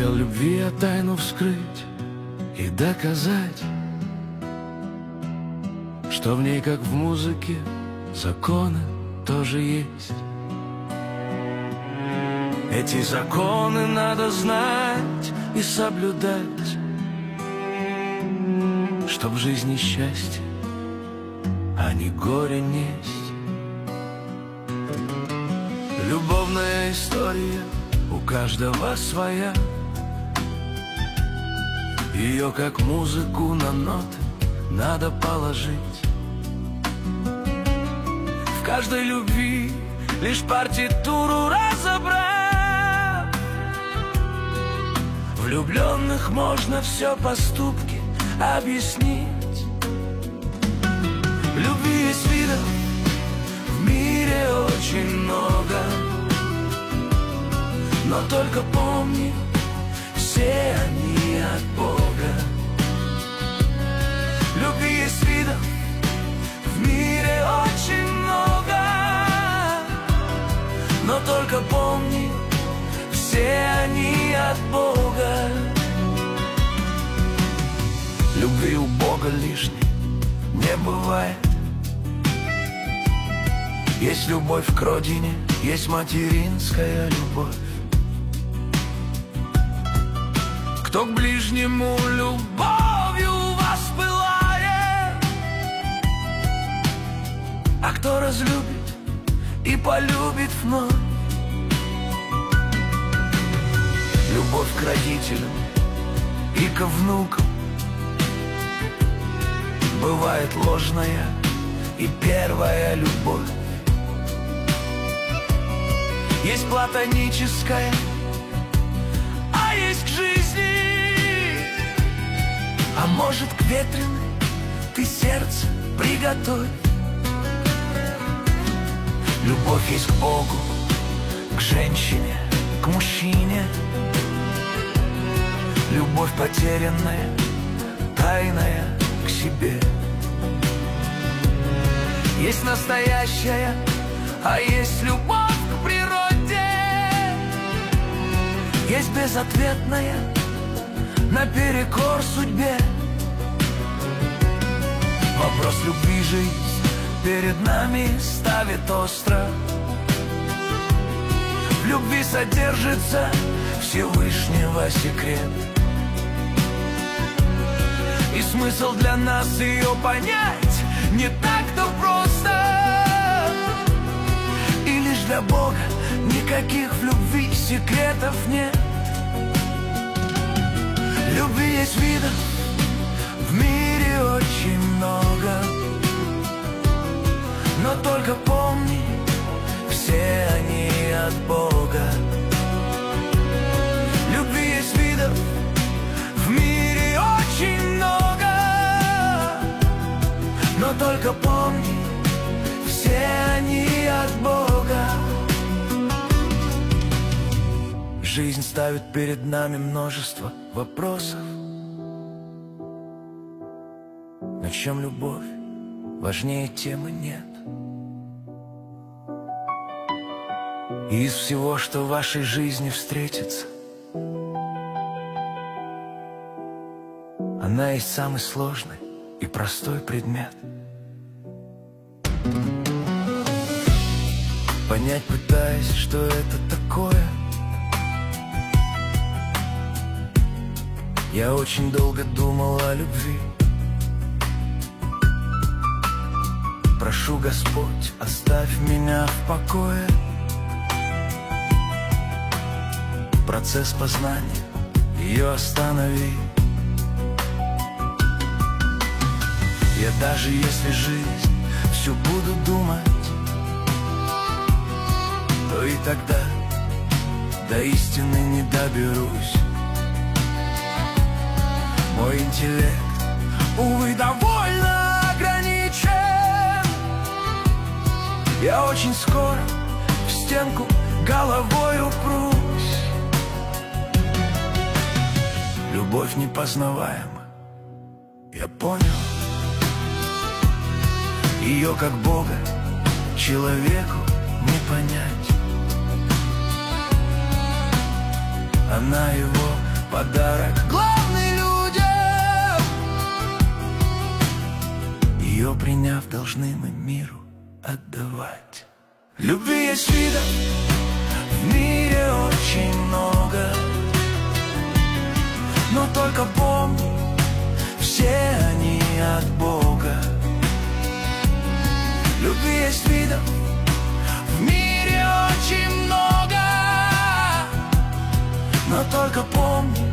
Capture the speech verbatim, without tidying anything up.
Хотел любви я тайну вскрыть и доказать, что в ней, как в музыке, законы тоже есть. Эти законы надо знать и соблюдать, чтоб в жизни счастье, а не горе несть. Любовная история у каждого своя, ее как музыку на ноты надо положить. В каждой любви лишь партитуру разобрав, влюбленных можно все поступки объяснить. Любви есть видов в мире очень много, но только помни, все они от Бога. Любви есть видов в мире очень много, но только помни, все они от Бога. Любви у Бога лишней не бывает. Есть любовь к родине, есть материнская любовь. Кто к ближнему любовью воспылает, а кто разлюбит и полюбит вновь. Любовь к родителям и ко внукам бывает ложная и первая любовь. Есть платоническая, а есть к жизни. А может, к ветреной ты сердце приготовь. Любовь есть к Богу, к женщине, к мужчине. Любовь потерянная, тайная к себе. Есть настоящая, а есть любовь к природе. Есть безответная, наперекор судьбе. Вопрос любви жизнь перед нами ставит остро. В любви содержится Всевышнего секрет, и смысл для нас ее понять не так-то просто. И лишь для Бога никаких в любви секретов нет. Любви есть видов в мире очень много, но только помни, все они от Бога. Любви есть видов в мире очень много, но только помни, все они от Бога. Жизнь ставит перед нами множество вопросов. Но чем любовь, важнее темы нет. И из всего, что в вашей жизни встретится, она есть самый сложный и простой предмет. Понять пытаясь, что это такое, я очень долго думал о любви. Прошу, Господь, оставь меня в покое. Процесс познания, ее останови. Я даже если жизнь всю буду думать, то и тогда до истины не доберусь. Мой интеллект, увы, довольно ограничен. Я очень скоро в стенку головой упрусь. Любовь непознаваема, я понял. Ее как Бога человеку не понять. Она его есть видов в мире очень много, но только помни, все они от Бога. Любви есть видов в мире очень много, но только помни,